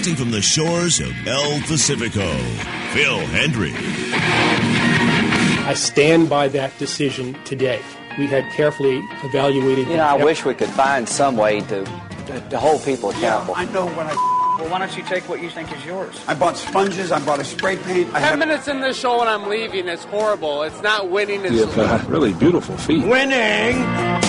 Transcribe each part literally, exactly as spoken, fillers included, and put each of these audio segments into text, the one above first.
broadcasting from the shores of El Pacifico, Phil Hendry. I stand by that decision today. We had carefully evaluated... You know, I wish we could find some way to, to, to hold people accountable. Yeah, I know when I... Well, why don't you take what you think is yours? I bought sponges, I bought a spray paint. I Ten have... minutes in this show and I'm leaving. It's horrible. It's not winning. It's you have uh, really beautiful feet. Winning!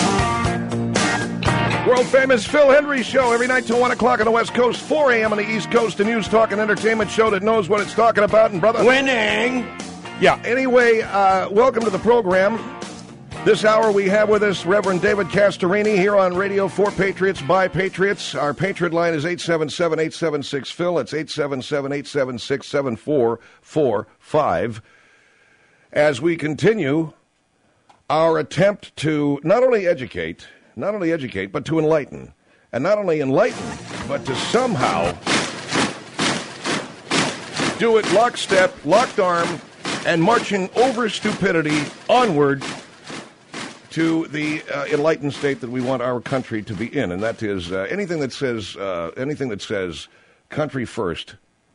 World famous Phil Hendry Show every night till one o'clock on the West Coast, four a.m. on the East Coast, a news, talk, and entertainment show that knows what it's talking about. And, brother... Winning! Yeah, anyway, uh, welcome to the program. This hour we have with us Reverend David Castorini here on Radio for Patriots by Patriots. Our Patriot line is eight seven seven, eight seven six, Phil. It's eight seven seven, eight seven six, seven four four five. As we continue our attempt to not only educate, not only educate, but to enlighten. And not only enlighten, but to somehow do it lockstep, locked arm, and marching over stupidity onward to the uh, enlightened state that we want our country to be in, and that is uh, anything that says uh, anything that says country first.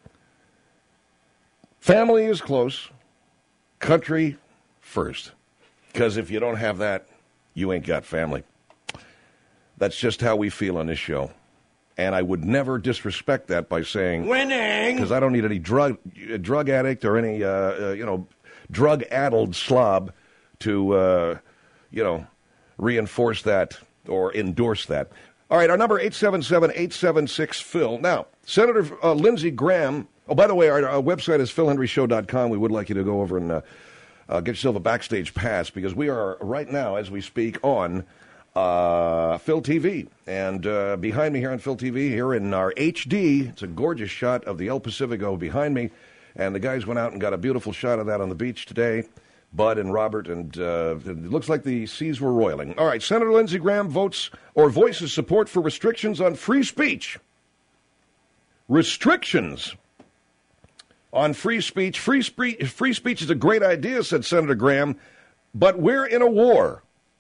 Family is close, country first. Because if you don't have that, you ain't got family. That's just how we feel on this show. And I would never disrespect that by saying... Winning! Because I don't need any drug drug addict or any, uh, uh, you know, drug-addled slob to... Uh, you know, reinforce that or endorse that. All right, our number, eight seven seven, eight seven six, Phil. Now, Senator uh, Lindsey Graham, oh, by the way, our, our website is phil hendry show dot com. We would like you to go over and uh, uh, get yourself a backstage pass because we are right now, as we speak, on uh, Phil T V. And uh, behind me here on Phil T V, here in our H D, it's a gorgeous shot of the El Pacifico behind me. And the guys went out and got a beautiful shot of that on the beach today. Bud and Robert, and uh, it looks like the seas were roiling. All right, Senator Lindsey Graham votes or voices support for restrictions on free speech. Restrictions on free speech. Free, spe- free speech is a great idea, said Senator Graham, but we're in a war.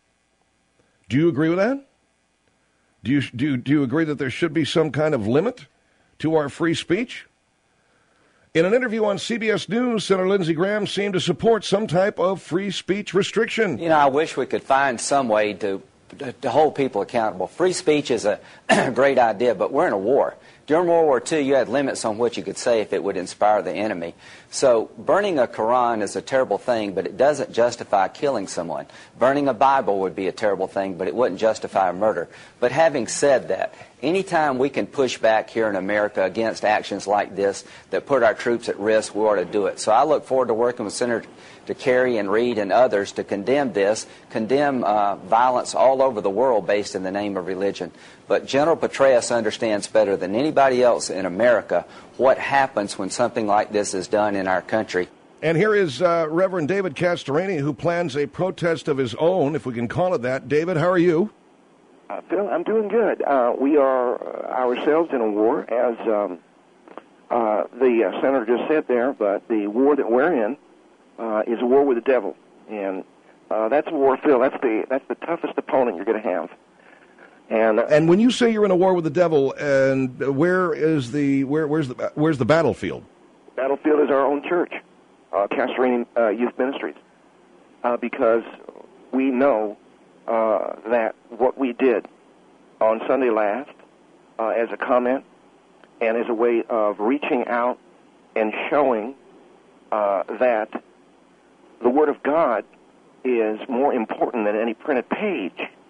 Do you agree with that? Do you, do you, do you agree that there should be some kind of limit to our free speech? In an interview on C B S News, Senator Lindsey Graham seemed to support some type of free speech restriction. You know, I wish we could find some way to, to, to hold people accountable. Free speech is a great idea, but we're in a war. During World War Two, you had limits on what you could say if it would inspire the enemy. So burning a Quran is a terrible thing, but it doesn't justify killing someone. Burning a Bible would be a terrible thing, but it wouldn't justify a murder. But having said that, anytime we can push back here in America against actions like this that put our troops at risk, we ought to do it. So I look forward to working with Senator Kerry and Reid and others to condemn this, condemn uh, violence all over the world based in the name of religion. But General Petraeus understands better than anybody else in America what happens when something like this is done in our country. And here is uh, Reverend David Castorini, who plans a protest of his own, if we can call it that. David, how are you? Uh, Phil, I'm doing good. Uh, we are uh, ourselves in a war, as um, uh, the uh, senator just said there, but the war that we're in uh, is a war with the devil. And uh, that's a war, Phil. That's the that's the toughest opponent you're going to have. And, uh, and when you say you're in a war with the devil, and where is the where where's the where's the battlefield? Battlefield is our own church, uh, Castorini uh, Youth Ministries, uh, because we know uh, that what we did on Sunday last, uh, as a comment and as a way of reaching out and showing uh, that the Word of God is more important than any printed page.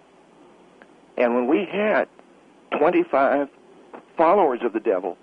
And when we had twenty-five followers of the devil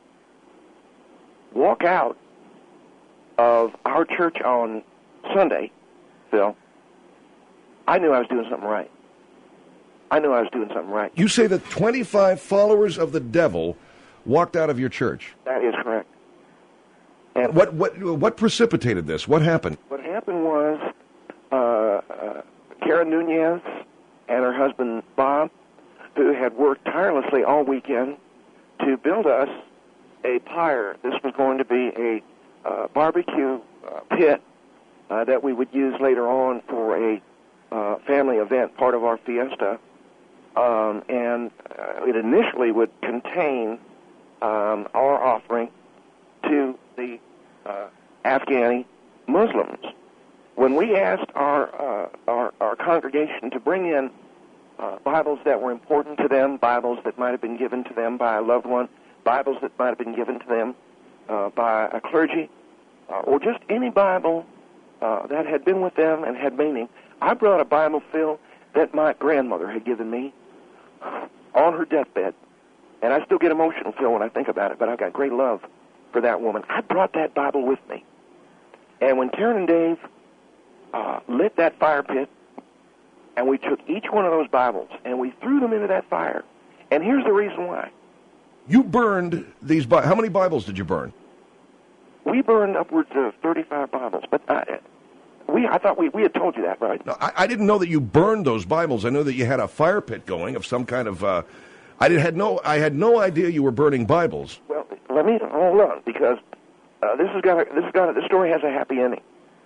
walk out of our church on Sunday, Phil, I knew I was doing something right. I knew I was doing something right. You say that twenty-five followers of the devil walked out of your church. That is correct. And what what what precipitated this? What happened? What happened was uh, uh, Karen Nunez and her husband, Bob, who had worked tirelessly all weekend to build us a pyre. This was going to be a uh, barbecue uh, pit uh, that we would use later on for a uh, family event, part of our fiesta. Um, and uh, it initially would contain um, our offering to the uh, Afghani Muslims. When we asked our, uh, our, our congregation to bring in uh, Bibles that were important to them, Bibles that might have been given to them by a loved one, Bibles that might have been given to them uh, by a clergy, uh, or just any Bible uh, that had been with them and had meaning, I brought a Bible, Phil, that my grandmother had given me on her deathbed. And I still get emotional, Phil, when I think about it, but I've got great love for that woman. I brought that Bible with me. And when Karen and Dave uh, lit that fire pit, and we took each one of those Bibles, and we threw them into that fire. And here's the reason why. You burned these Bibles. How many Bibles did you burn? We burned upwards of thirty-five Bibles, but I, we, I thought we, we had told you that, right? No, I, I didn't know that you burned those Bibles. I know that you had a fire pit going of some kind of... Uh, I did, had no. I had no idea you were burning Bibles. Well, let me hold on, because uh, this has got a, this has got a, this story has a happy ending.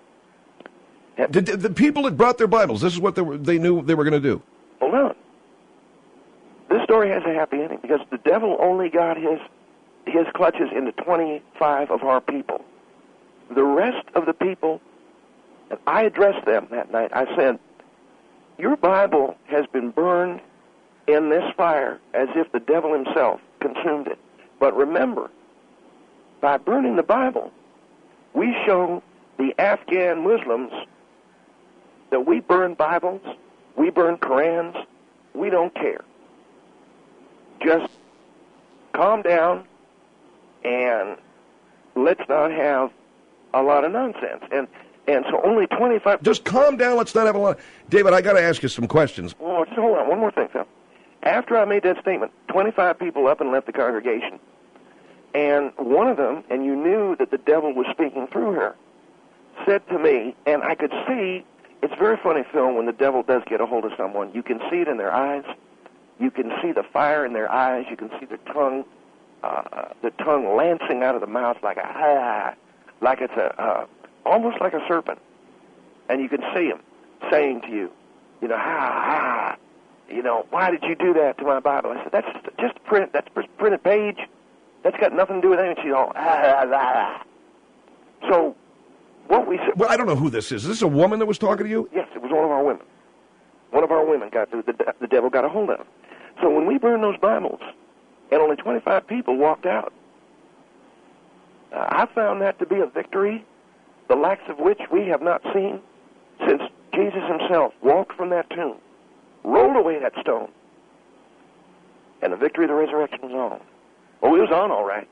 Did, did the people that brought their Bibles, this is what they were, they knew they were going to do? Hold on. This story has a happy ending because the devil only got his his clutches into twenty-five of our people. The rest of the people, and I addressed them that night. I said, "Your Bible has been burned in this fire as if the devil himself consumed it. But remember, by burning the Bible, we show the Afghan Muslims that we burn Bibles, we burn Korans, we don't care. Just calm down and let's not have a lot of nonsense." And and so only twenty-five... Just calm down, let's not have a lot... David, I got to ask you some questions. Oh, just hold on, one more thing, Phil. After I made that statement, twenty-five people up and left the congregation. And one of them, and you knew that the devil was speaking through her, said to me, and I could see, it's very funny, Phil, when the devil does get a hold of someone. You can see it in their eyes. You can see the fire in their eyes. You can see their tongue, uh, the tongue lancing out of the mouth like a, ah, like it's a, uh, almost like a serpent. And you can see him saying to you, you know, ah, ah, you know, why did you do that to my Bible? I said, that's just a print, that's a printed page. That's got nothing to do with anything. She's all, ah, ah, ah. So, what we said... Well, I don't know who this is. Is this a woman that was talking to you? Yes, it was one of our women. One of our women got the, the, the devil got a hold of. So when we burned those Bibles, and only twenty-five people walked out, uh, I found that to be a victory, the likes of which we have not seen since Jesus himself walked from that tomb, rolled away that stone, and the victory of the resurrection was on. Well, it was on all right.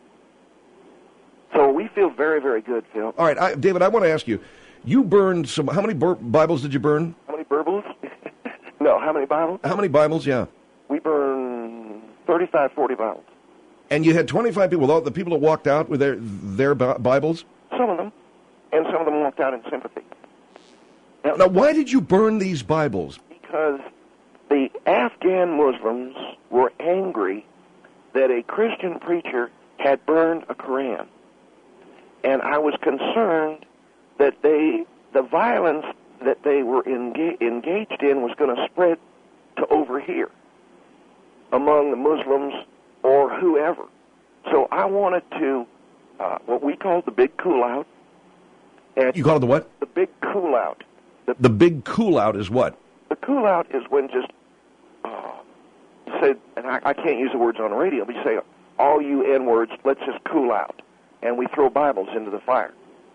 So we feel very, very good, Phil. All right, I, David, I want to ask you, you burned some, how many bur- Bibles did you burn? How many burbles? No, how many Bibles? How many Bibles, yeah. We burned thirty-five, forty Bibles. And you had twenty-five people, all the people that walked out with their, their Bibles? Some of them, and some of them walked out in sympathy. Now, now why did you burn these Bibles? Because the Afghan Muslims were angry that a Christian preacher had burned a Koran. And I was concerned that they, the violence that they were enga- engaged in was going to spread to over here among the Muslims or whoever. So I wanted to, uh, what we called the big cool-out. And you call it the what? The big cool-out. The, the big cool-out is what? The cool-out is when just, uh, you say, and I, I can't use the words on the radio, but you say, all you N-words, let's just cool out. And we throw Bibles into the fire.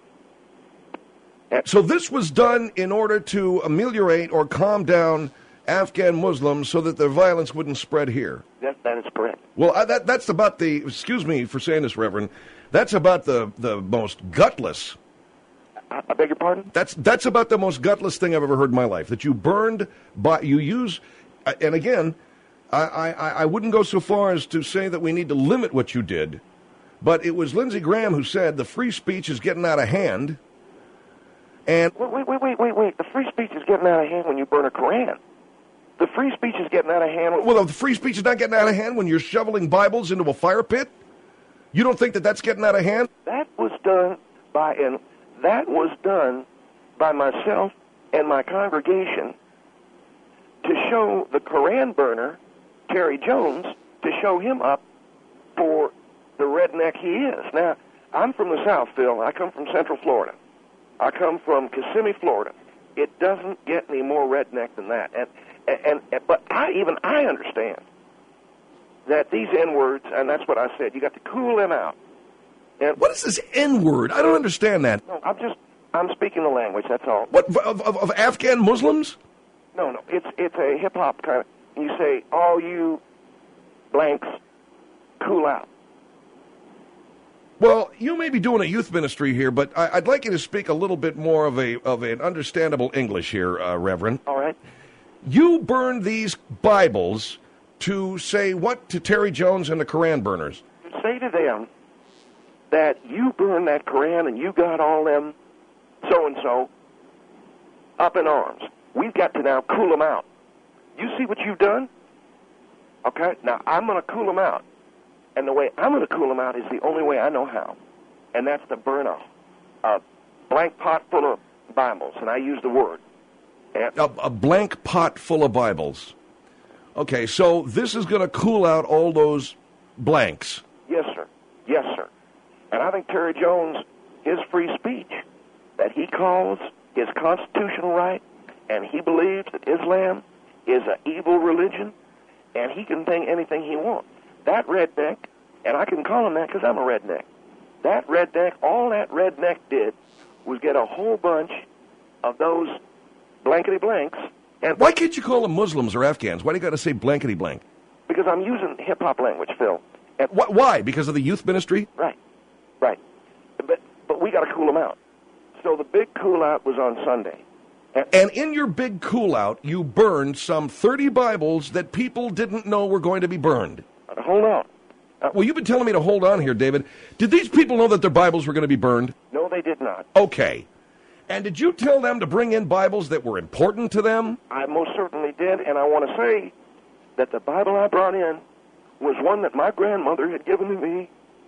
And so this was done in order to ameliorate or calm down Afghan Muslims so that their violence wouldn't spread here. That, that is correct. Well, I, that, that's about the, excuse me for saying this, Reverend, that's about the, the most gutless. I, I beg your pardon? That's, that's about the most gutless thing I've ever heard in my life, that you burned, by, you use, and again, I, I, I wouldn't go so far as to say that we need to limit what you did, but it was Lindsey Graham who said the free speech is getting out of hand. And wait, wait, wait, wait, wait, wait. The free speech is getting out of hand when you burn a Koran. The free speech is getting out of hand. When... Well, the free speech is not getting out of hand when you're shoveling Bibles into a fire pit? You don't think that that's getting out of hand? That was done by an, that was done by myself and my congregation to show the Koran burner, Terry Jones, to show him up for redneck he is. Now, I'm from the South, Phil. I come from Central Florida. I come from Kissimmee, Florida. It doesn't get any more redneck than that. And, and, and but I even I understand that these N-words, and that's what I said, you got to cool them out. And what is this N-word? I don't understand that. No, I'm just, I'm speaking the language, that's all. What, of, of, of Afghan Muslims? No, no, it's it's a hip-hop kind of, you say, all you blanks, cool out. Well, you may be doing a youth ministry here, but I, I'd like you to speak a little bit more of a of an understandable English here, uh, Reverend. All right. You burned these Bibles to say what to Terry Jones and the Koran burners? To say to them that you burned that Koran and you got all them so-and-so up in arms. We've got to now cool them out. You see what you've done? Okay? Now, I'm going to cool them out. And the way I'm going to cool them out is the only way I know how. And that's to burn a, a blank pot full of Bibles. And I use the word. And a, a blank pot full of Bibles. Okay, so this is going to cool out all those blanks. Yes, sir. Yes, sir. And I think Terry Jones, his free speech that he calls his constitutional right, and he believes that Islam is an evil religion, and he can think anything he wants. That redneck, and I can call him that because I'm a redneck, that redneck, all that redneck did was get a whole bunch of those blankety blanks. And why can't you call them Muslims or Afghans? Why do you got to say blankety blank? Because I'm using hip-hop language, Phil. And wh- why? Because of the youth ministry? Right, right. But, but we got to cool them out. So the big cool-out was on Sunday. And, and in your big cool-out, you burned some thirty Bibles that people didn't know were going to be burned. Hold on. Uh, well, you've been telling me to hold on here, David. Did these people know that their Bibles were going to be burned? No, they did not. Okay. And did you tell them to bring in Bibles that were important to them? I most certainly did, and I want to say that the Bible I brought in was one that my grandmother had given to me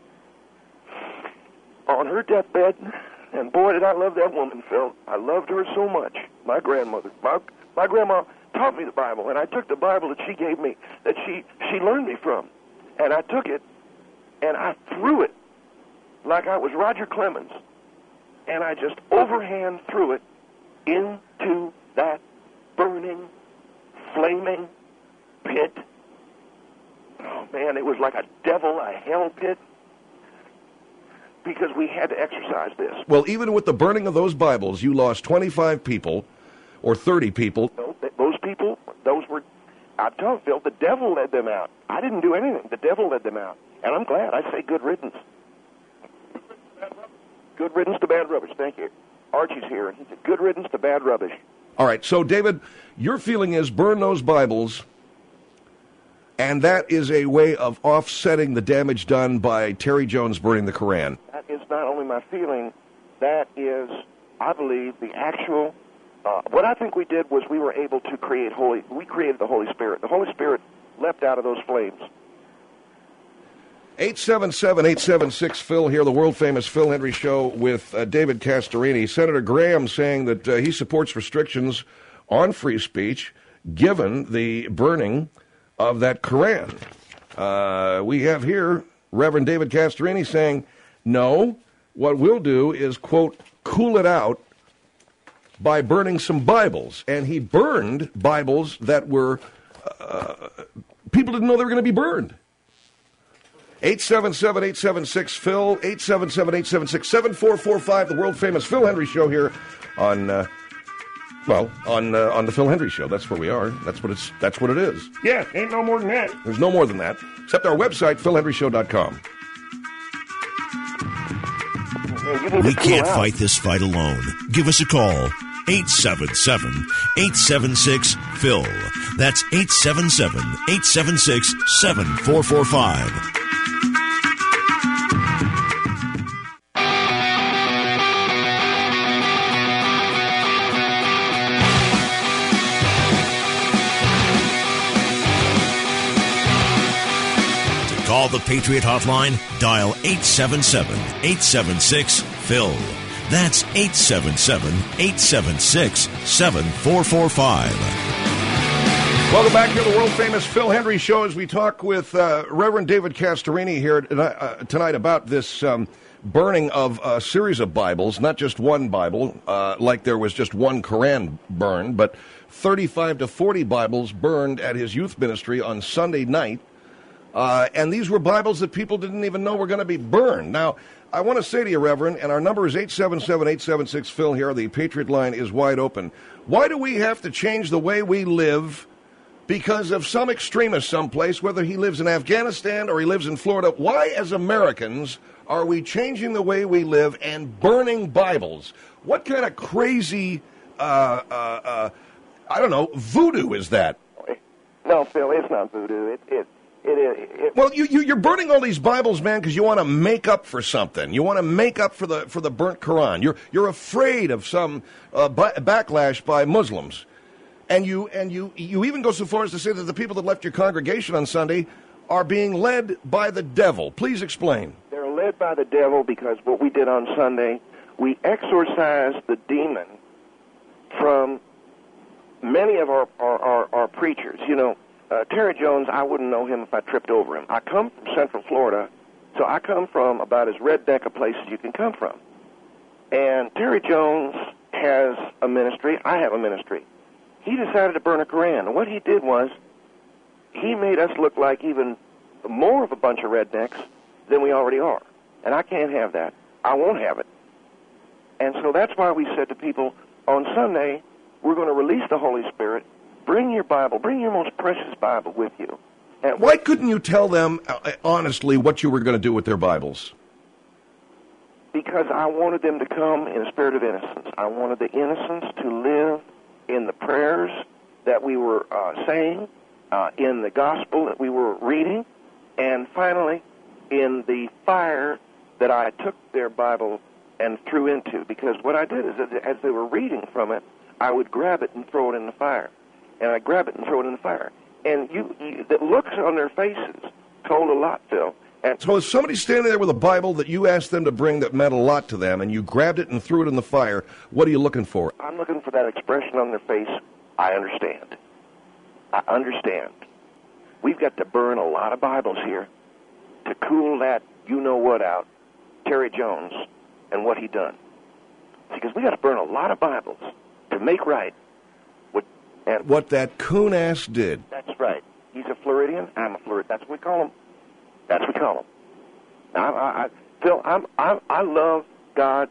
on her deathbed, and boy, did I love that woman, Phil. I loved her so much, my grandmother. My, my grandma taught me the Bible, and I took the Bible that she gave me, that she, she learned me from, and I took it, and I threw it like I was Roger Clemens, and I just overhand threw it into that burning, flaming pit. Oh, man, it was like a devil, a hell pit, because we had to exercise this. Well, even with the burning of those Bibles, you lost twenty-five people, or thirty people. No, those people, those were, I'm telling Phil, the devil led them out. I didn't do anything. The devil led them out. And I'm glad. I say good riddance. Good riddance to bad rubbish. Thank you. Archie's here, and he said, good riddance to bad rubbish. All right, so, David, your feeling is burn those Bibles, and that is a way of offsetting the damage done by Terry Jones burning the Koran. That is not only my feeling, that is, I believe, the actual, uh, what I think we did was we were able to create Holy, we created the Holy Spirit. The Holy Spirit leapt out of those flames. eight seven seven, eight seven six, Phil here, the world-famous Phil Hendrie Show with uh, David Castorini. Senator Graham saying that uh, he supports restrictions on free speech given the burning of that Koran. Uh, we have here Reverend David Castorini saying, no, what we'll do is, quote, cool it out by burning some Bibles. And he burned Bibles that were, uh, people didn't know they were going to be burned. eight seven seven, eight seven six, Phil, eight seven seven, eight seven six, seven four four five, the world-famous Phil Hendrie Show here on, uh, well, on uh, on the Phil Hendrie Show. That's where we are. That's what it's. That's what it is. Yeah, ain't no more than that. There's no more than that, except our website, phil hendrie show dot com. We can't fight this fight alone. Give us a call. eight seven seven, eight seven six, Phil. That's eight seven seven, eight seven six, seven four four five. Call the Patriot Hotline, dial eight seven seven, eight seven six, Phil. That's eight seven seven, eight seven six, seven four four five. Welcome back to the world-famous Phil Hendrie Show as we talk with uh, Reverend David Castorini here tonight, uh, tonight about this um, burning of a series of Bibles, not just one Bible, uh, like there was just one Quran burned, but thirty-five to forty Bibles burned at his youth ministry on Sunday night. Uh, and these were Bibles that people didn't even know were going to be burned. Now, I want to say to you, Reverend, and our number is eight seven seven, eight seven six, Phil here. The Patriot line is wide open. Why do we have to change the way we live because of some extremist someplace, whether he lives in Afghanistan or he lives in Florida? Why, as Americans, are we changing the way we live and burning Bibles? What kind of crazy, uh, uh, uh, I don't know, voodoo is that? No, Phil, it's not voodoo. It, it, it, it, it Well, you, you, you're burning all these Bibles, man, because you want to make up for something. You want to make up for the for the burnt Quran. You're you're afraid of some uh, b- backlash by Muslims. And you and you you even go so far as to say that the people that left your congregation on Sunday are being led by the devil. Please explain. They're led by the devil because what we did on Sunday, we exorcised the demon from many of our, our, our, our preachers. You know, uh, Terry Jones, I wouldn't know him if I tripped over him. I come from Central Florida, so I come from about as redneck a place as you can come from. And Terry Jones has a ministry. I have a ministry. He decided to burn a Quran. And what he did was he made us look like even more of a bunch of rednecks than we already are. And I can't have that. I won't have it. And so that's why we said to people, on Sunday, we're going to release the Holy Spirit. Bring your Bible. Bring your most precious Bible with you. And Why couldn't you tell them uh, honestly what you were going to do with their Bibles? Because I wanted them to come in a spirit of innocence. I wanted the innocence to live in the prayers that we were uh, saying, uh, in the gospel that we were reading, and finally in the fire that I took their Bible and threw into. Because what I did is, as they were reading from it, I would grab it and throw it in the fire. And I'd grab it and throw it in the fire. And you, you the looks on their faces told a lot, Phil. And So if somebody's standing there with a Bible that you asked them to bring that meant a lot to them, and you grabbed it and threw it in the fire, what are you looking for? I'm looking for that expression on their face. I understand. I understand. We've got to burn a lot of Bibles here to cool that you-know-what out, Terry Jones, and what he done. Because we got to burn a lot of Bibles to make right what and What that coon-ass did. That's right. He's a Floridian. I'm a Floridian. That's what we call him. That's what we call him. Now, I, I, Phil, I'm, I, I love God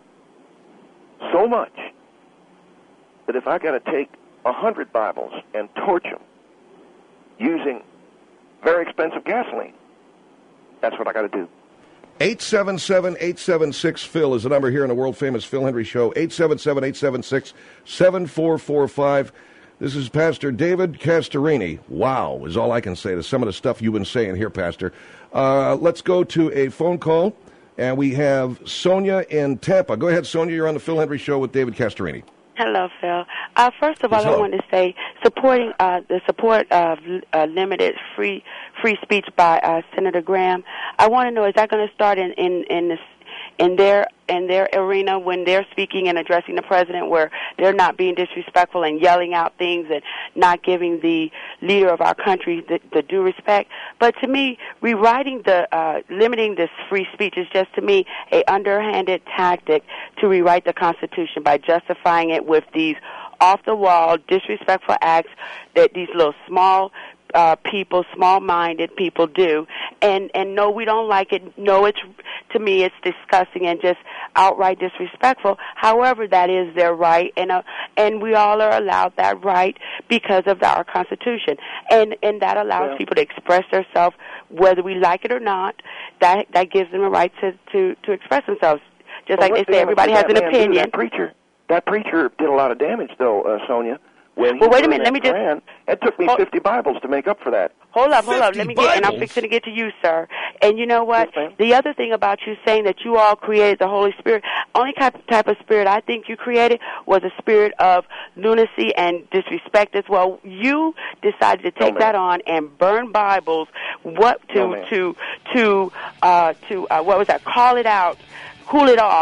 so much that if I got to take a hundred Bibles and torch them using very expensive gasoline, that's what I got to do. eight seven seven, eight seven six, Phil is the number here in the world-famous Phil Hendrie Show, eight seven seven, eight seven six, seven four four five. This is Pastor David Castorini. Wow, is all I can say to some of the stuff you've been saying here, Pastor. Uh, let's go to a phone call, and we have Sonia in Tampa. Go ahead, Sonia. You're on the Phil Hendrie Show with David Castorini. Hello, Phil. Uh, first of all, Yes, I hello. want to say supporting uh, the support of uh, limited free free speech by uh, Senator Graham. I want to know, is that going to start in in in, this, in their in their arena when they're speaking and addressing the president, where they're not being disrespectful and yelling out things and not giving the leader of our country the, the due respect? But to me, rewriting the uh, limiting this free speech is just to me a underhanded tactic to rewrite the Constitution by justifying it with these off-the-wall, disrespectful acts that these little small uh, people, small-minded people do. And, and no, we don't like it. No, it's, to me, it's disgusting and just outright disrespectful. However, that is their right, and uh, and we all are allowed that right because of the, our Constitution. And, and that allows Yeah. people to express themselves, whether we like it or not. That, that gives them a right to, to, to express themselves. Just Well, like what they say, damage everybody did has that an man do? opinion. That preacher, that preacher did a lot of damage, though, uh, Sonia. When he Well, wait a burned minute, let that me just- Quran. It took me Hold- fifty Bibles to make up for that. Hold up, hold up. fifty Let me get, and I'm Bibles? fixing to get to you, sir. And you know what? Yes, ma'am. The other thing about you saying that you all created the Holy Spirit, only type, type of spirit I think you created was a spirit of lunacy and disrespect as well. You decided to take ma'am. that on and burn Bibles. What to No, ma'am. to to uh, to uh, what was that? Call it out, cool it off.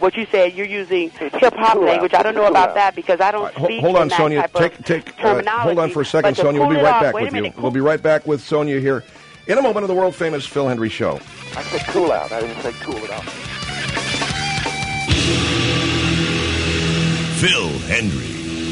what you said. You're using hip hop cool language. out. I don't know Cool about out. that because I don't Right, ho- speak hold on, in that Sonia. type Take, of take, uh, terminology. hold on for a second, But to Sonia. We'll cool be it right off- back wait a with you. minute, We'll be right back with Sonia here in a moment of the world-famous Phil Hendry Show. I said cool out. I didn't say cool it out. Phil Hendry.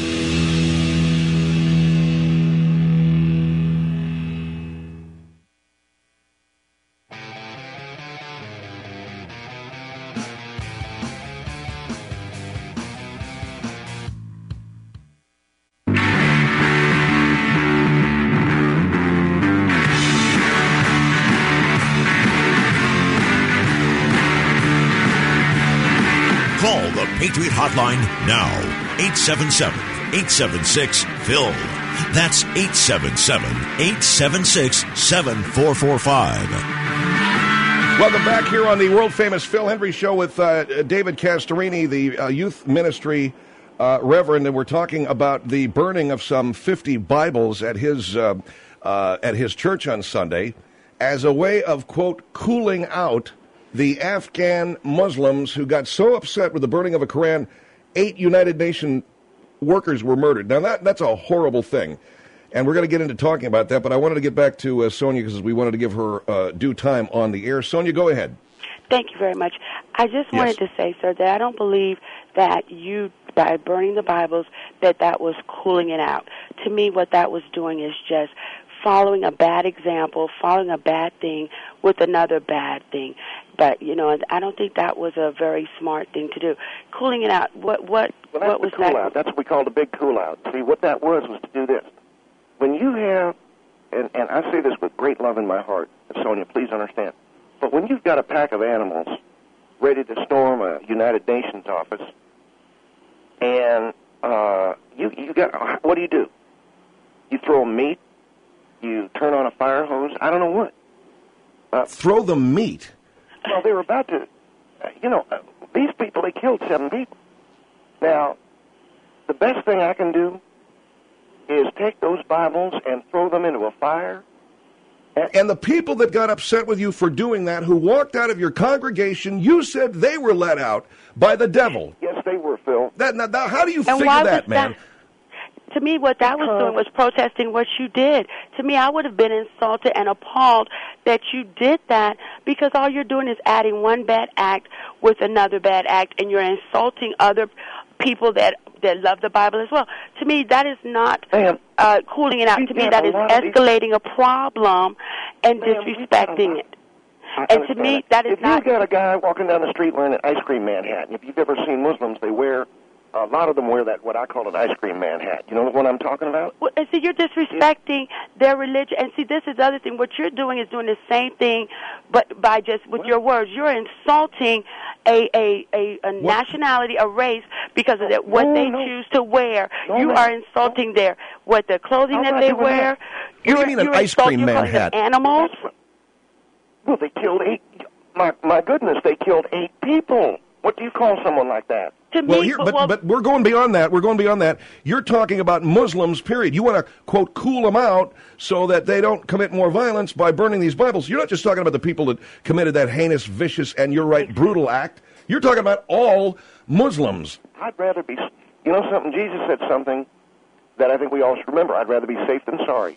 Call the Patriot Hotline now. eight seven seven, eight seven six, Phil. That's eight seven seven, eight seven six, seven four four five. Welcome back here on the world-famous Phil Hendry Show with uh, David Castorini, the uh, youth ministry uh, reverend, and we're talking about the burning of some fifty Bibles at his uh, uh, at his church on Sunday as a way of, quote, cooling out the Afghan Muslims who got so upset with the burning of a Quran, eight United Nations workers were murdered. Now, that that's a horrible thing, and we're going to get into talking about that, but I wanted to get back to uh, Sonia because we wanted to give her uh, due time on the air. Sonia, go ahead. Thank you very much. I just wanted Yes. to say, sir, that I don't believe that you, by burning the Bibles, that that was cooling it out. To me, what that was doing is just following a bad example, following a bad thing with another bad thing. But, you know, I don't think that was a very smart thing to do. Cooling it out, what what, Well, that's what was the cool that? out. That's what we called a big cool out. See, what that was was to do this. When you have, and, and I say this with great love in my heart, Sonia, please understand, but when you've got a pack of animals ready to storm a United Nations office, and uh, you you got, what do you do? You throw them meat? You turn on a fire hose? I don't know what. Uh, Throw the meat. Well, they were about to, uh, you know, uh, these people, they killed seven people. Now, the best thing I can do is take those Bibles and throw them into a fire. And the people that got upset with you for doing that, who walked out of your congregation, you said they were let out by the devil. Yes, they were, Phil. That, now, now, how do you And figure why that, was man? that? To me, what that was doing was protesting what you did. To me, I would have been insulted and appalled that you did that because all you're doing is adding one bad act with another bad act, and you're insulting other people that that love the Bible as well. To me, that is not uh, cooling it out. To me, that is escalating a problem and disrespecting it. And to me, that is if not... If you've got a guy walking down the street wearing an ice cream man hat, and if you've ever seen Muslims, they wear... A lot of them wear that, what I call an ice cream man hat. You know what I'm talking about? Well, and see, you're disrespecting their religion. And see, this is the other thing. What you're doing is doing the same thing, but by just with your words. You're insulting a a, a, a nationality, a race, because of that, what No, they no. choose to wear. No, you no. are insulting their what the clothing I'm that not they doing wear. that. What do you You're, mean an you're ice insulting- cream you're man calling them hat? Animals. Well, they killed eight... My, my goodness, they killed eight people. What do you call someone like that? To Well, me, here, but, but, well, but we're going beyond that. We're going beyond that. You're talking about Muslims, period. You want to, quote, cool them out so that they don't commit more violence by burning these Bibles. You're not just talking about the people that committed that heinous, vicious, and you're right, brutal act. You're talking about all Muslims. I'd rather be... You know something? Jesus said something that I think we all should remember. I'd rather be safe than sorry.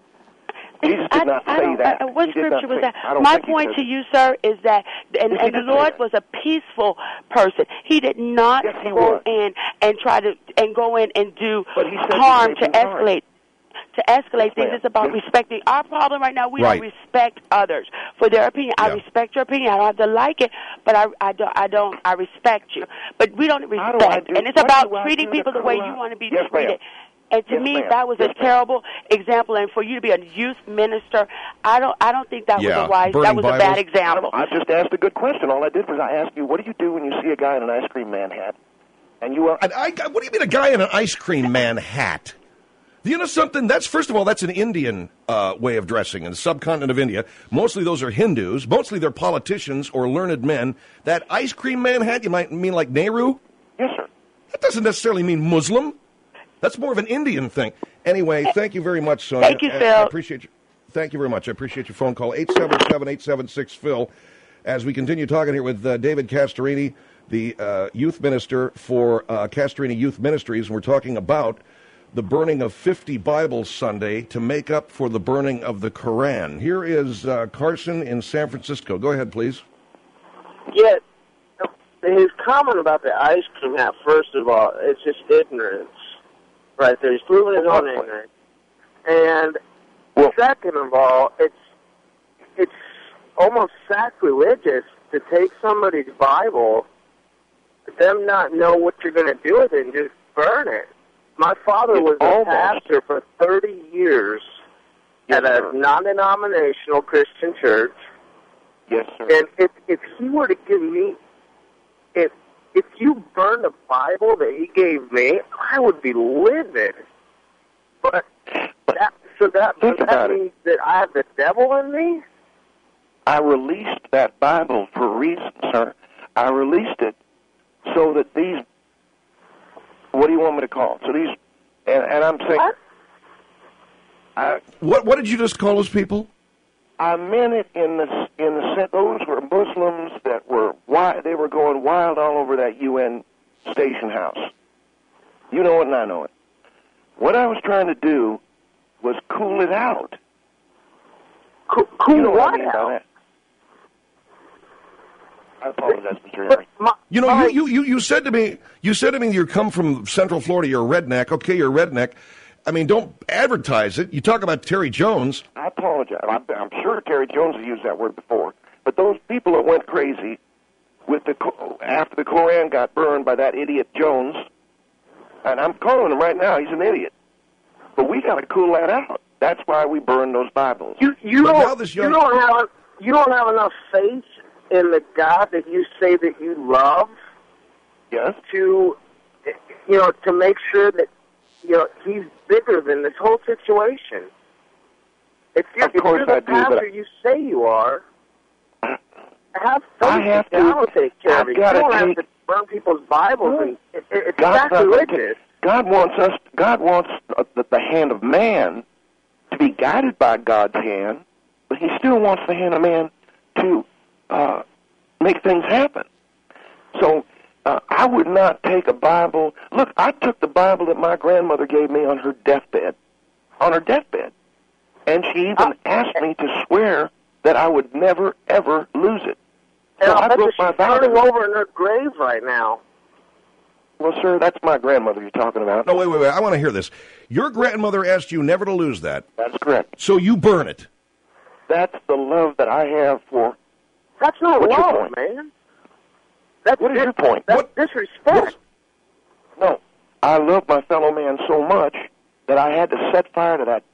Jesus did I, not I say don't, that. I, what He did scripture not was say- that? I don't My think he point said to you, sir, is that, and, Yes, he and the did say Lord that. was a peaceful person. He did not Yes, he go was. in and try to and go in and do But he said harm he to said he was escalate. To escalate Yes, things, ma'am. it's about Yes. respecting. Our problem right now, we Right. don't respect others for their opinion. I Yeah. respect your opinion. I don't have to like it, but I, I don't. I don't. I respect you. But we don't How respect, do I do- and it's what about do I treating do to people the way cool you out? want to be Yes, ma'am. treated. And to Yes, me, ma'am. that was Yes, a ma'am. terrible example. And for you to be a youth minister, I don't. I don't think that Yeah, was a wise. burning That was a bad Bibles. example. I just asked a good question. All I did was I asked you, what do you do when you see a guy in an ice cream man hat? And you are... I, I, what do you mean a guy in an ice cream man hat? You know something? That's, first of all, that's an Indian uh, way of dressing in the subcontinent of India. Mostly those are Hindus. Mostly they're politicians or learned men. That ice cream man hat, you might mean like Nehru? Yes, sir. That doesn't necessarily mean Muslim. That's more of an Indian thing. Anyway, thank you very much, Sonia. Thank you, I- Phil. I appreciate you. Thank you very much. I appreciate your phone call. eight seven seven, eight seven six, Phil. As we continue talking here with uh, David Castorini, the uh, youth minister for uh, Castrini Youth Ministries, and we're talking about the burning of fifty Bibles Sunday to make up for the burning of the Koran. Here is uh, Carson in San Francisco. Go ahead, please. Yeah, his comment about the ice cream hat, first of all, it's just ignorance right there. He's proving his own ignorance. And well, second of all, it's it's almost sacrilegious to take somebody's Bible, them not know what you're going to do with it, and just burn it. My father was a almost. pastor for thirty years yes, at a sir. non-denominational Christian church. Yes, sir. And if if he were to give me, if if you burned a Bible that he gave me, I would be livid. But that, so that, that means it. that I have the devil in me? I released that Bible for a reason, sir. I released it so that these, what do you want me to call it? So these, and, and I'm saying, what? I, what? What did you just call those people? I meant it in the in the sense those were Muslims that were wild, they were going wild all over that U N station house. You know it, and I know it. What I was trying to do was cool it out. Cool, cool you know what what I mean out? by that? I apologize, Mister Henry. You know, you, you, you said to me, you said to me, you come from Central Florida, you're a redneck. Okay, you're a redneck. I mean, don't advertise it. You talk about Terry Jones. I apologize. I'm, I'm sure Terry Jones has used that word before. But those people that went crazy with the after the Koran got burned by that idiot Jones, and I'm calling him right now, he's an idiot. But we got to cool that out. That's why we burn those Bibles. You, you, don't, young... you, don't have, you don't have enough faith in the God that you say that you love, yes, to, you know, to make sure that, you know, he's bigger than this whole situation. If you're, of course if you're the I do, pastor but you say you are, have faith I have that God will to, take care of it. You don't have to burn people's Bibles. And it, it, it's sacrilegious. God wants us. God wants the, the hand of man to be guided by God's hand, but He still wants the hand of man to uh, make things happen. So uh, I would not take a Bible. Look, I took the Bible that my grandmother gave me on her deathbed, on her deathbed, and she even uh, asked me to swear that I would never ever lose it. So I, I broke my vow. She's turning over in her grave right now. Well, sir, that's my grandmother you're talking about. No, wait, wait, wait. I want to hear this. Your grandmother asked you never to lose that. That's correct. So you burn it. That's the love that I have for... That's not What's love, your point? man. That's what is dis- your point? That's what? disrespect. No. I love my fellow man so much that I had to set fire to that.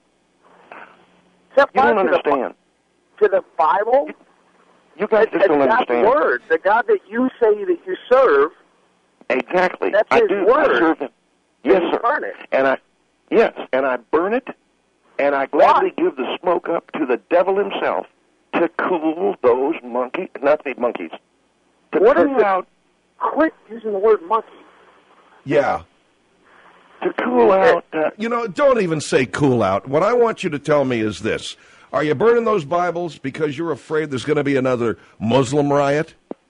Set you fire don't to understand. The, to the Bible? You guys just don't God's understand. Word. The God that you say that you serve... Exactly. That's I his do. word. I serve him. Yes, you sir. Burn it. And I, yes, and I burn it, and I gladly Why? give the smoke up to the devil himself to cool those monkeys, not the monkeys, to what cool is out. Quit using the word monkey. Yeah. To cool out. Uh, you know, don't even say cool out. What I want you to tell me is this. Are you burning those Bibles because you're afraid there's going to be another Muslim riot?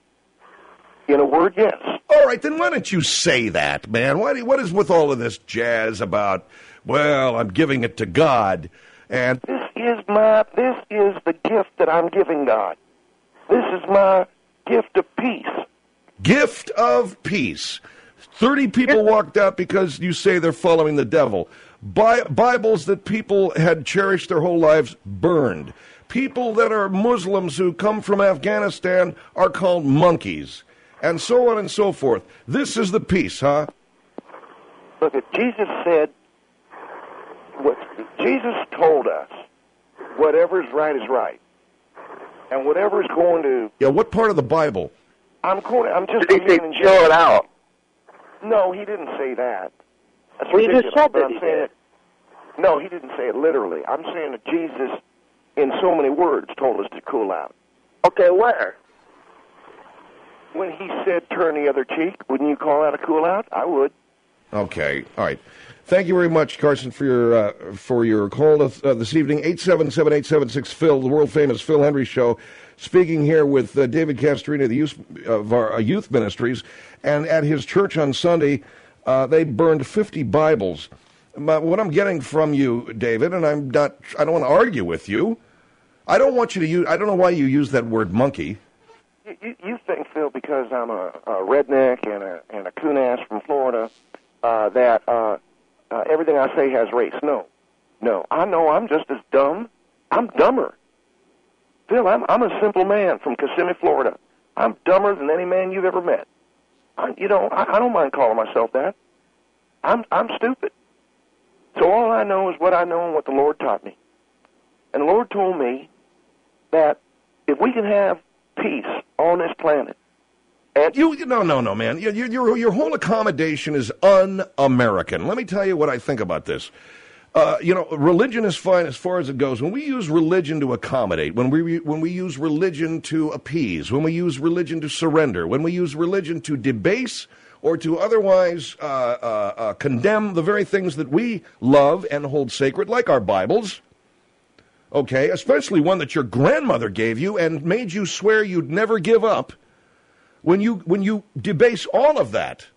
In a word, yes. All right, then why don't you say that, man? What, what is with all of this jazz about, well, I'm giving it to God, and... This is my, this is the gift that I'm giving God. This is my gift of peace. Gift of peace. Thirty people walked out because you say they're following the devil. Bi- Bibles that people had cherished their whole lives burned. People that are Muslims who come from Afghanistan are called monkeys. And so on and so forth. This is the peace, huh? Look, Jesus said, what Jesus told us, whatever's right is right. And whatever's going to... Yeah, what part of the Bible? I'm going. I'm just... Did he say chill it out? No, he didn't say that. That's well, he just said that I'm he saying did. It, no, he didn't say it literally. I'm saying that Jesus, in so many words, told us to cool out. Okay, where? When he said turn the other cheek, wouldn't you call that a cool out? I would. Okay, all right. Thank you very much, Carson, for your uh, for your call uh, this evening. eight seven seven, eight seven six, Phil, the world-famous Phil Hendry Show. speaking here with uh, David Castrini, the youth, of our uh, youth ministries, and at his church on Sunday, uh, they burned fifty Bibles. But what I'm getting from you, David, and I'm not, I don't want to argue with you. I don't want you to use, I don't know why you use that word monkey. You, you, you think, Phil, because I'm a, a redneck and a, and a coon-ass from Florida, uh, that uh, uh, everything I say has race. No. No. I know I'm just as dumb. I'm dumber. Phil, I'm, I'm a simple man from Kissimmee, Florida. I'm dumber than any man you've ever met. I, you know, I, I don't mind calling myself that. I'm, I'm stupid. So all I know is what I know and what the Lord taught me. And the Lord told me that if we can have peace on this planet, and you no no no man, your your your whole accommodation is un-American. Let me tell you what I think about this. Uh, you know, religion is fine as far as it goes. When we use religion to accommodate, when we when we use religion to appease, when we use religion to surrender, when we use religion to debase or to otherwise uh, uh, uh, condemn the very things that we love and hold sacred, like our Bibles, okay, especially one that your grandmother gave you and made you swear you'd never give up, when you when you debase all of that,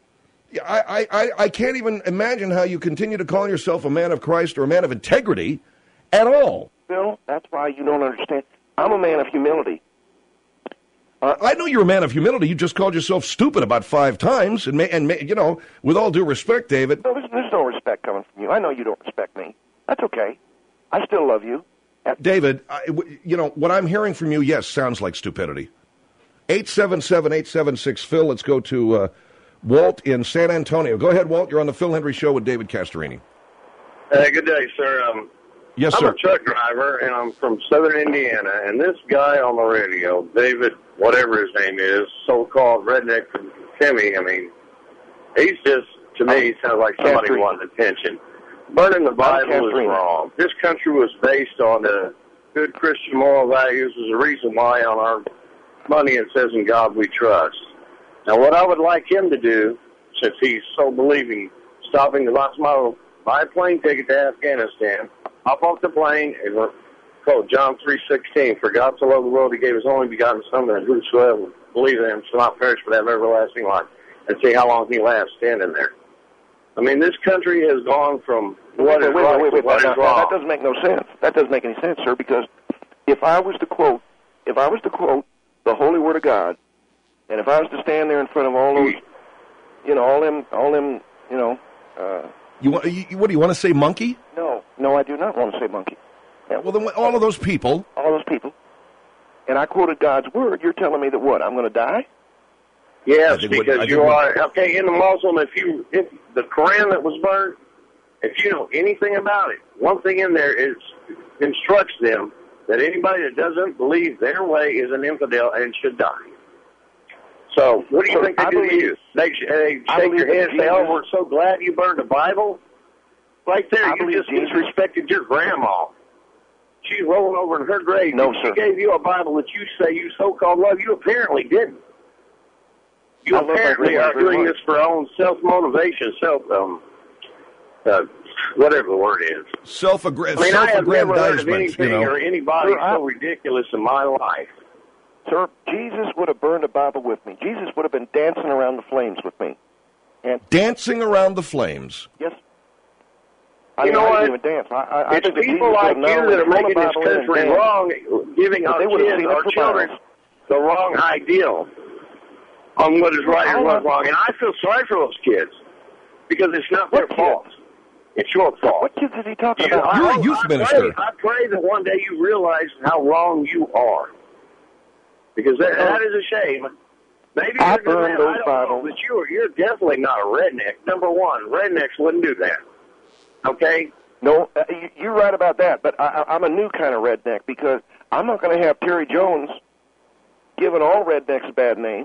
I, I, I can't even imagine how you continue to call yourself a man of Christ or a man of integrity at all. Bill, that's why you don't understand. I'm a man of humility. Uh, I know you're a man of humility. You just called yourself stupid about five times, and, may, and may, you know, with all due respect, David. No, there's, there's no respect coming from you. I know you don't respect me. That's okay. I still love you. David, I, you know, what I'm hearing from you, yes, sounds like stupidity. eight seven seven, eight seven six, Phil. Let's go to uh, Walt in San Antonio. Go ahead, Walt. You're on the Phil Hendry Show with David Castorini. Hey, good day, sir. Um, yes, I'm sir. I'm a truck driver, and I'm from southern Indiana, and this guy on the radio, David, whatever his name is, so-called redneck from Kissimmee, I mean, he's just, to me, he sounds like somebody Castorini. wanting attention. Burning the Bible is wrong. This country was based on the good Christian moral values. There's a reason why on our money it says, "In God we trust." Now, what I would like him to do, since he's so believing, stopping to buy a plane ticket to Afghanistan, hop off the plane, and quote John three sixteen, "For God so loved the world, he gave his only begotten Son, that whosoever believes in him shall not perish but have everlasting life," and see how long he lasts standing there. I mean, this country has gone from what wait, is wait, right wait, wait, to what wait, is now, wrong. That doesn't make no sense. That doesn't make any sense, sir, because if I was to quote, if I was to quote the Holy Word of God, and if I was to stand there in front of all those, you know, all them, all them, you know. Uh, you want? You, what do you want to say, monkey? No, no, I do not want to say monkey. Yeah, well, then all of those people. All those people. And I quoted God's Word. You're telling me that what? I'm going to die? Yes, what, because you are, okay, in the Muslim, if you, if the Quran that was burned, if you know anything about it, one thing in there is, instructs them that anybody that doesn't believe their way is an infidel and should die. So, what do you so think they I do believe, to you? They, they shake your head and say, "Oh, we're so glad you burned the Bible." Right there, I you just Jesus, disrespected your grandma. She's rolling over in her grave. No, she sir. gave you a Bible that you say you so-called love. You apparently didn't. You I love apparently my are grandma doing very this for own self-motivation, self, um, uh, whatever the word is. Self-aggra- I mean, I have never heard of anything you know. or anybody Sir, I- so ridiculous in my life. Sir, Jesus would have burned a Bible with me. Jesus would have been dancing around the flames with me. And dancing around the flames. Yes. I You mean, know I what? didn't even dance. I, I, I It's think that people Jesus like would have you known that are to throw making the this Bible in and country dance. wrong, giving But our they would have kids, seen it our for children, miles. the wrong ideal on what is right and what's wrong. And I feel sorry for those kids because it's not their What fault. kids? It's your fault. What kids is he talking You, about? I, You're a hope- youth I minister. Pray, I pray that one day you realize how wrong you are. Because that, that is a shame. Maybe I you're gonna, burned I those don't Bibles. know, but you're, you're definitely not a redneck. Number one, rednecks wouldn't do that. Okay? No, uh, you, you're right about that, but I, I- I'm a new kind of redneck because I'm not going to have Terry Jones giving all rednecks a bad name.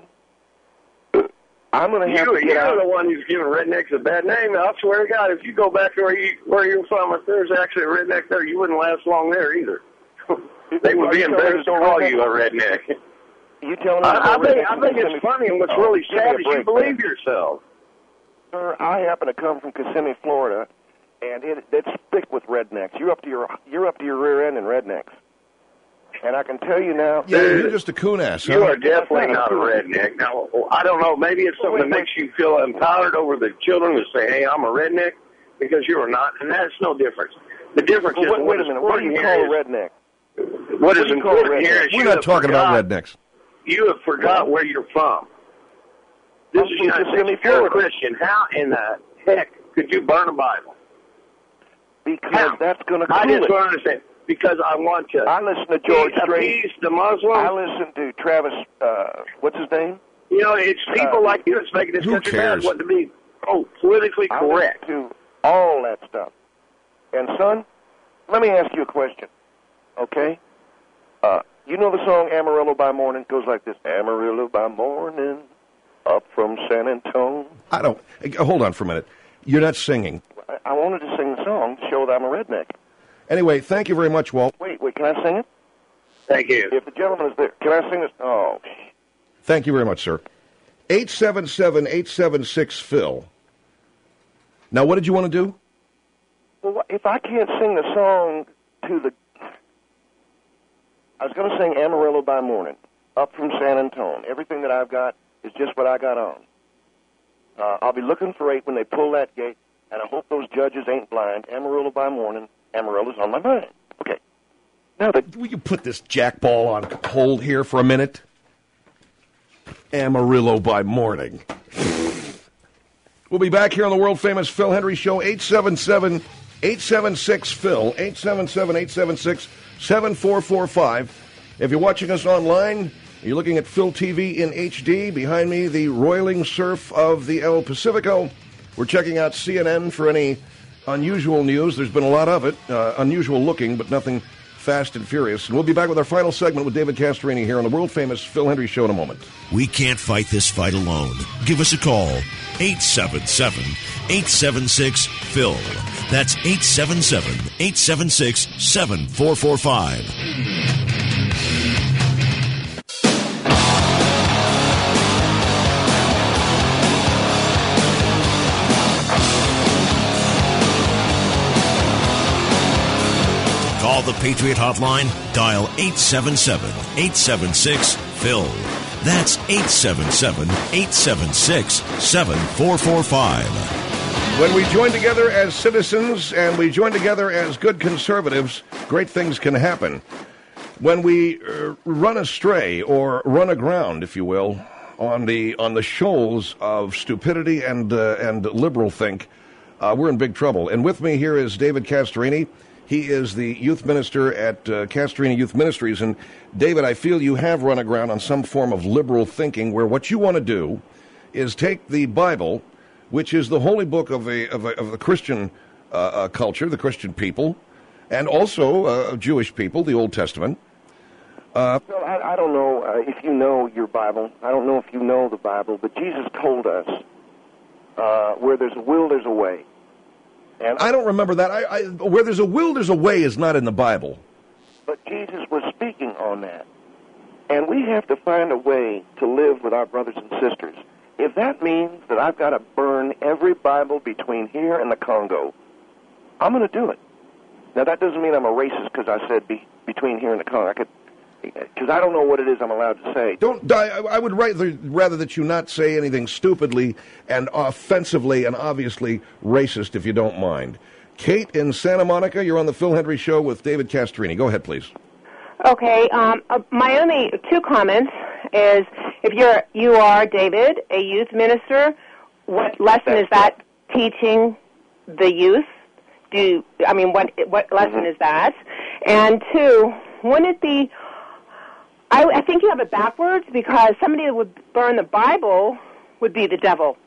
I'm going to have You, to get you're out. the one who's giving rednecks a bad name. I swear to God, if you go back to where, you, where you're from, if there's actually a redneck there, you wouldn't last long there either. They would Are be you telling embarrassed to me call there's you no a redneck. You telling me? I, I there's no think, I rednecks think in it's Kissimmee? funny, and what's Oh, really give me sad a is you break, believe man. yourself. Sir, I happen to come from Kissimmee, Florida, and it, it's thick with rednecks. You're up to your you're up to your rear end in rednecks. And I can tell you now... Yeah, you're just a coon ass. You huh? are definitely not a redneck. Now, I don't know, maybe it's something that makes you feel empowered over the children to say, hey, I'm a redneck, because you are not, and that's no difference. The difference well, is... Wait, what wait a minute, what do you call a redneck? What, what is important here is We're you not have talking forgot, about rednecks. You have forgot where you're from. This I'm is United States. If you're a Christian, how in the heck could you burn a Bible? Because how? that's going to cool I just it. don't understand. Because I want to... I listen to George Strait. the Muslim. I listen to Travis, uh, what's his name? You know, it's people uh, like you that's making this who country cares? bad, what to be oh, politically I correct. listen to all that stuff. And, son, let me ask you a question, okay? Uh, you know the song Amarillo by Morning? It goes like this. Amarillo by morning, up from San Antonio. I don't... Hold on for a minute. You're not singing. I, I wanted to sing the song to show that I'm a redneck. Anyway, thank you very much, Walt. Wait, wait, can I sing it? Thank you. If the gentleman is there, can I sing this? Oh. Thank you very much, sir. eight seven seven, eight seven six, Phil. Now, what did you want to do? Well, if I can't sing the song to the... I was going to sing Amarillo by Morning, up from San Antonio. Everything that I've got is just what I got on. Uh, I'll be looking for eight when they pull that gate, and I hope those judges ain't blind. Amarillo by morning, Amarillo's on my mind. Okay. Now that... Will you put this jackball on hold here for a minute? Amarillo by morning. We'll be back here on the world-famous Phil Hendry Show, eight seven seven, eight seven six, Phil, eight seven seven, eight seven six, seven four four five. If you're watching us online, you're looking at Phil T V in H D. Behind me, the roiling surf of the El Pacifico. We're checking out C N N for any unusual news. There's been a lot of it. Uh, unusual looking, but nothing fast and furious. And we'll be back with our final segment with David Castorini here on the world-famous Phil Hendry Show in a moment. We can't fight this fight alone. Give us a call. eight seven seven, eight seven six, Phil. That's eight seven seven, eight seven six, seven four four five. Call the Patriot Hotline. Dial eight seven seven, eight seven six, Phil. That's eight seven seven, eight seven six, seven four four five. When we join together as citizens and we join together as good conservatives, great things can happen. When we uh, run astray or run aground, if you will, on the on the shoals of stupidity and uh, and liberal think, uh, we're in big trouble. And with me here is David Castorini. He is the youth minister at uh, Castorini Youth Ministries. And, David, I feel you have run aground on some form of liberal thinking where what you want to do is take the Bible, which is the holy book of a of, a, of the Christian uh, uh, culture, the Christian people, and also uh, Jewish people, the Old Testament. Uh, well, I, I don't know uh, if you know your Bible. I don't know if you know the Bible, but Jesus told us uh, where there's a will, there's a way. And I don't remember that. I, I, where there's a will, there's a way is not in the Bible. But Jesus was speaking on that. And we have to find a way to live with our brothers and sisters. If that means that I've got to burn every Bible between here and the Congo, I'm going to do it. Now, that doesn't mean I'm a racist because I said be, between here and the Congo. I could, because I don't know what it is I'm allowed to say. Don't. I, I would rather, rather that you not say anything stupidly and offensively and obviously racist, if you don't mind. Kate in Santa Monica, you're on the Phil Hendry Show with David Castorini. Go ahead, please. Okay. Um, uh, my only two comments is if you're you are David, a youth minister, what lesson is that teaching the youth? Do I mean what what lesson mm-hmm. is that? And two, wouldn't it be? I, I think you have it backwards because somebody that would burn the Bible would be the devil.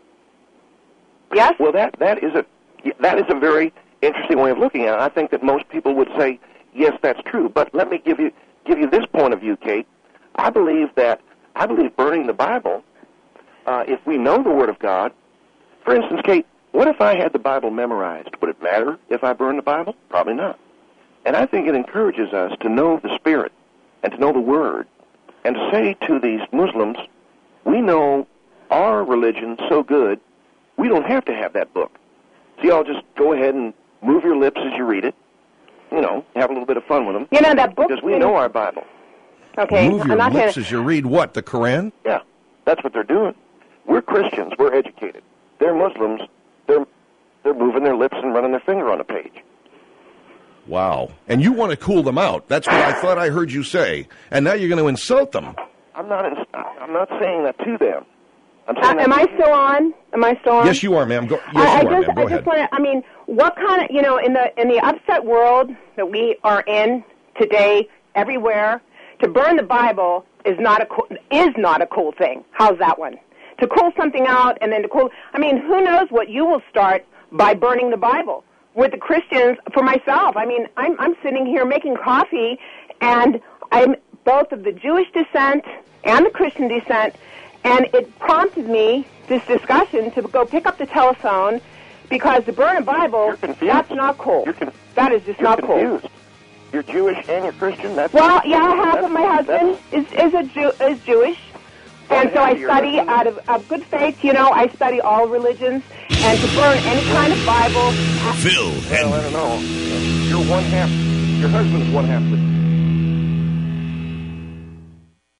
Yes? Well, that that is a that is a very interesting way of looking at it. I think that most people would say, yes, that's true. But let me give you give you this point of view, Kate. I believe that I believe burning the Bible, uh, if we know the Word of God, for instance, Kate, what if I had the Bible memorized? Would it matter if I burned the Bible? Probably not. And I think it encourages us to know the Spirit and to know the Word, and to say to these Muslims, we know our religion so good, we don't have to have that book. So y'all just go ahead and move your lips as you read it, you know, have a little bit of fun with them. You know, that book... Because we know our Bible. Okay, Move your I'm not lips gonna... as you read what? The Quran? Yeah, that's what they're doing. We're Christians. We're educated. They're Muslims. They're they're moving their lips and running their finger on a page. Wow. And you want to cool them out. That's what I thought I heard you say. And now you're going to insult them. I'm not. In, I'm not saying that to them. I'm Uh, saying am that I still on? Am I still on? Yes, you are, ma'am. Go, yes, I, I you are, just, ma'am. Go I ahead. just want to. I mean, what kind of, you know, in the in the upset world that we are in today, everywhere, to burn the Bible is not a cool, is not a cool thing. How's that one? To cool something out and then to cool. I mean, who knows what you will start by burning the Bible with the Christians? For myself, I mean, I'm I'm sitting here making coffee, and I'm both of the Jewish descent and the Christian descent. And it prompted me, this discussion, to go pick up the telephone because to burn a Bible, that's not cool. Conf- that is just you're not confused. cool. You're Jewish and you're Christian? That's, Well, yeah, half that's, of my husband is, is, a Jew, is Jewish. And so I study out of, of good faith. You know, I study all religions. And to burn any kind of Bible... Phil. Well, I don't know. You're one half. Your husband's one half the